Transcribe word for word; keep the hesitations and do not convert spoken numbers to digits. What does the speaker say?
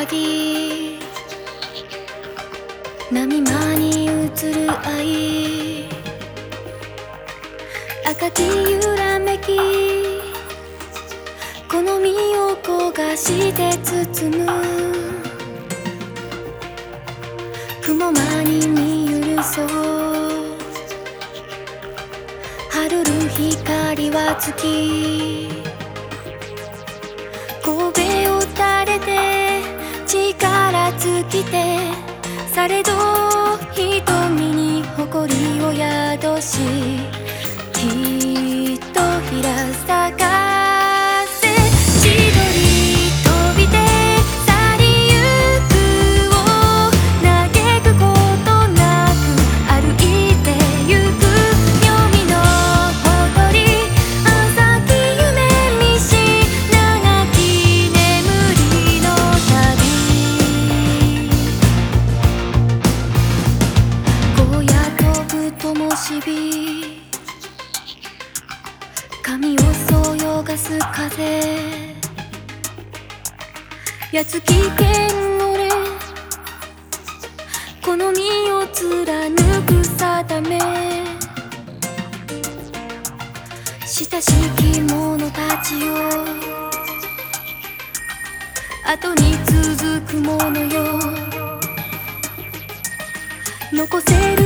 ぎ波間に映る愛赤き揺らめきこの身を焦がして包む雲間に見許そう春る光は月神戸を垂れて力尽きてされど瞳に誇りを宿しきっとひら咲かせ千鳥飛びて去りゆくを嘆くことなく歩いてゆく黄泉のほとり浅き夢見し長き眠りの旅荒野飛ぶ灯火髪をそよがす風やつき剣俺この身を貫く定め親しき者たちよ後に続く者よ残せる